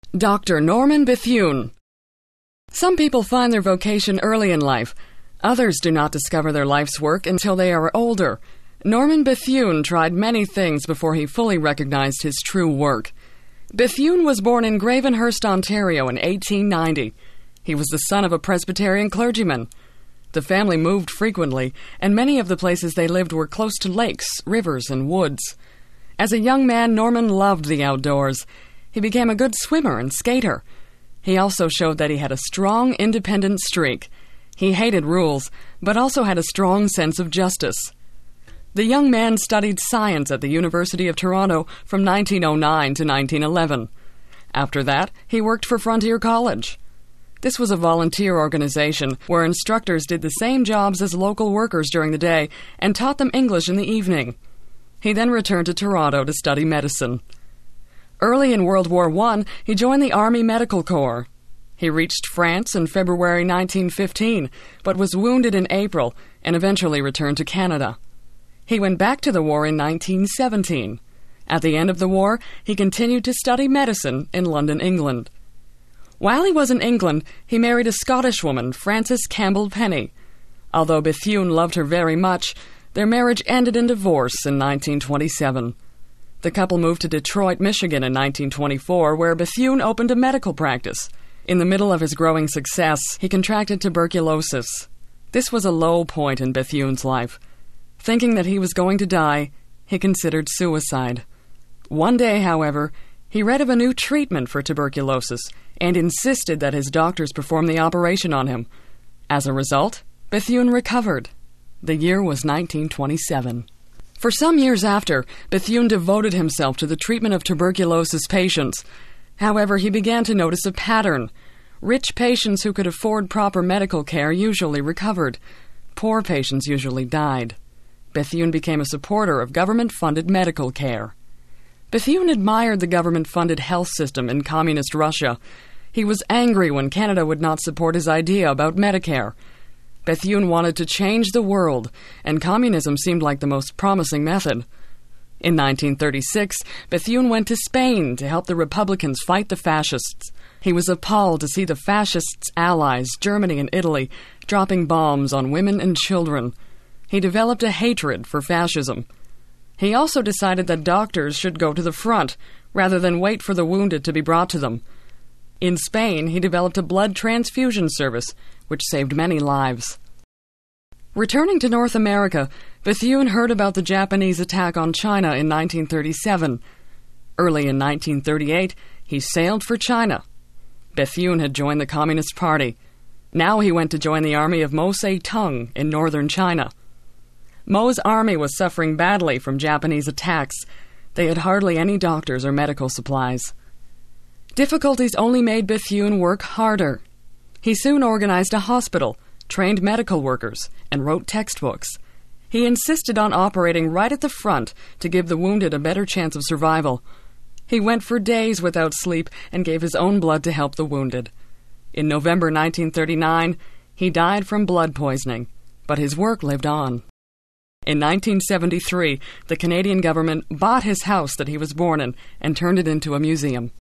Dr. Norman Bethune. Some people find their vocation early in life. Others do not discover their life's work until they are older. Norman Bethune tried many things before he fully recognized his true work. Bethune was born in Gravenhurst, Ontario in 1890. He was the son of a Presbyterian clergyman. The family moved frequently, and many of the places they lived were close to lakes, rivers, and woods. As a young man, Norman loved the outdoors. He became a good swimmer and skater. He also showed that he had a strong, independent streak. He hated rules, but also had a strong sense of justice. The young man studied science at the University of Toronto from 1909 to 1911. After that, he worked for Frontier College. This was a volunteer organization where instructors did the same jobs as local workers during the day and taught them English in the evening. He then returned to Toronto to study medicine. Early in World War I, he joined the Army Medical Corps. He reached France in February 1915, but was wounded in April and eventually returned to Canada. He went back to the war in 1917. At the end of the war, he continued to study medicine in London, England. While he was in England, he married a Scottish woman, Frances Campbell Penny. Although Bethune loved her very much, their marriage ended in divorce in 1927. The couple moved to Detroit, Michigan in 1924, where Bethune opened a medical practice. In the middle of his growing success, he contracted tuberculosis. This was a low point in Bethune's life. Thinking that he was going to die, he considered suicide. One day, however, he read of a new treatment for tuberculosis and insisted that his doctors perform the operation on him. As a result, Bethune recovered. The year was 1927. For some years after, Bethune devoted himself to the treatment of tuberculosis patients. However, he began to notice a pattern. Rich patients who could afford proper medical care usually recovered. Poor patients usually died. Bethune became a supporter of government-funded medical care. Bethune admired the government-funded health system in communist Russia. He was angry when Canada would not support his idea about Medicare. Bethune wanted to change the world, and communism seemed like the most promising method. In 1936, Bethune went to Spain to help the Republicans fight the fascists. He was appalled to see the fascists' allies, Germany and Italy, dropping bombs on women and children. He developed a hatred for fascism. He also decided that doctors should go to the front, rather than wait for the wounded to be brought to them. In Spain, he developed a blood transfusion service, which saved many lives. Returning to North America, Bethune heard about the Japanese attack on China in 1937. Early in 1938, he sailed for China. Bethune had joined the Communist Party. Now he went to join the army of Mao Zedong in northern China. Mao's army was suffering badly from Japanese attacks. They had hardly any doctors or medical supplies. Difficulties only made Bethune work harder. He soon organized a hospital, trained medical workers, and wrote textbooks. He insisted on operating right at the front to give the wounded a better chance of survival. He went for days without sleep and gave his own blood to help the wounded. In November 1939, he died from blood poisoning, but his work lived on. In 1973, the Canadian government bought his house that he was born in and turned it into a museum.